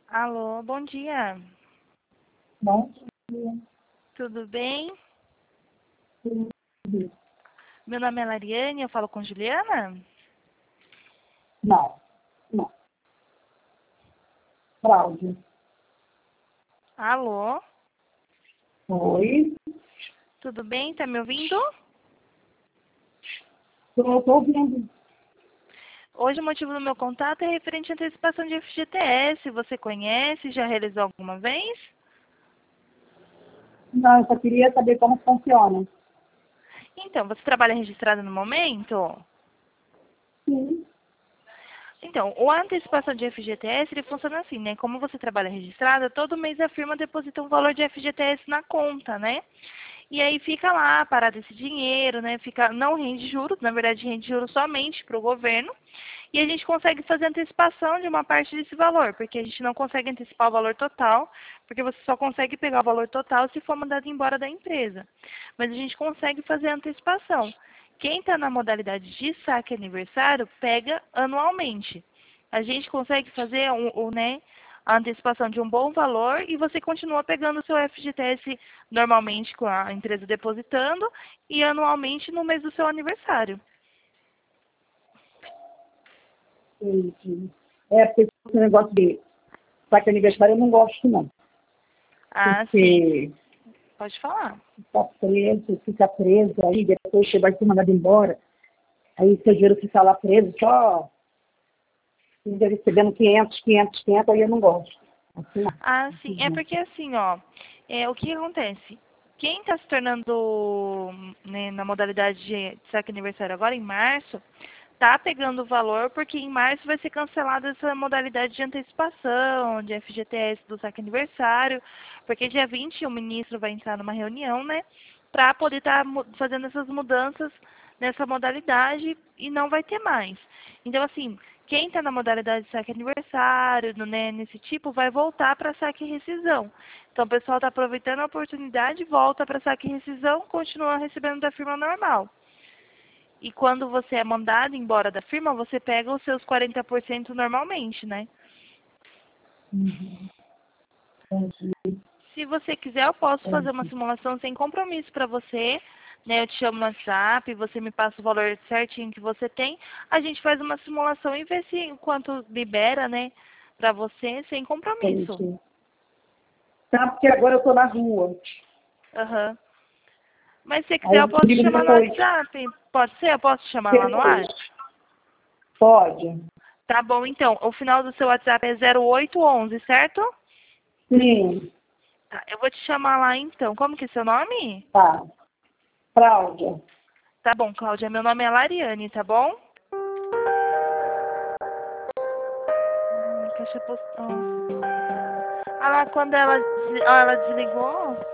Alô, bom dia. Bom dia. Tudo bem? Tudo. Meu nome é Lariane, eu falo com Juliana? Não, não. Cláudia. Alô, Oi. tudo bem? Tá me ouvindo? Estou ouvindo. Hoje o motivo do meu contato é referente à antecipação de FGTS. Você conhece? Já realizou alguma vez? Não, eu só queria saber como funciona. Então, você trabalha registrado no momento? Sim. Então, a antecipação de FGTS, ele funciona assim, né? Como você trabalha registrada, todo mês a firma deposita um valor de FGTS na conta, né? E aí fica lá parado esse dinheiro, né? Não rende juros, na verdade rende juros somente para o governo. E a gente consegue fazer antecipação de uma parte desse valor, porque a gente não consegue antecipar o valor total, porque você só consegue pegar o valor total se for mandado embora da empresa. Mas a gente consegue fazer a antecipação. Quem está na modalidade de saque aniversário, pega anualmente. A gente consegue fazer né, a antecipação de um bom valor e você continua pegando o seu FGTS normalmente com a empresa depositando e anualmente no mês do seu aniversário. Entendi. Porque esse negócio de saque aniversário eu não gosto, não. Ah, sim. Porque Pode falar. fica preso, aí depois você vai ser mandado embora. Aí seu dinheiro fica lá preso, só recebendo 500, aí eu não gosto. Assim, não. Ah, sim. É porque assim, ó, o que acontece? Quem está se tornando né, na modalidade de saque aniversário agora, em março, está pegando o valor porque em março vai ser cancelada essa modalidade de antecipação, de FGTS do saque aniversário, porque dia 20 o ministro vai entrar numa reunião, né, para poder estar fazendo essas mudanças nessa modalidade e não vai ter mais. Então, assim, quem está na modalidade de saque aniversário, né, nesse tipo, vai voltar para saque e rescisão. Então, o pessoal está aproveitando a oportunidade, volta para saque e rescisão, continua recebendo da firma normal. E quando você é mandado embora da firma, você pega os seus 40% normalmente, né? Uhum. Entendi. Se você quiser, eu posso fazer uma Entendi. simulação sem compromisso para você. Né? Eu te chamo no WhatsApp, você me passa o valor certinho que você tem. A gente faz uma simulação e vê se quanto libera, né? Para você, sem compromisso. Entendi. Tá, porque agora eu estou na rua. Aham. Mas se você Aí quiser, eu eu te posso te ligo chamar no depois. WhatsApp. Pode ser? Eu posso te chamar lá no Depois. WhatsApp? Pode. Tá bom, então. O final do seu WhatsApp é 0811, certo? Sim. Tá, eu vou te chamar lá então. Como que é seu nome? Tá. Cláudia. Tá bom, Cláudia. Meu nome é Lariane, tá bom? Caixa postal. Ah lá, quando ela desligou.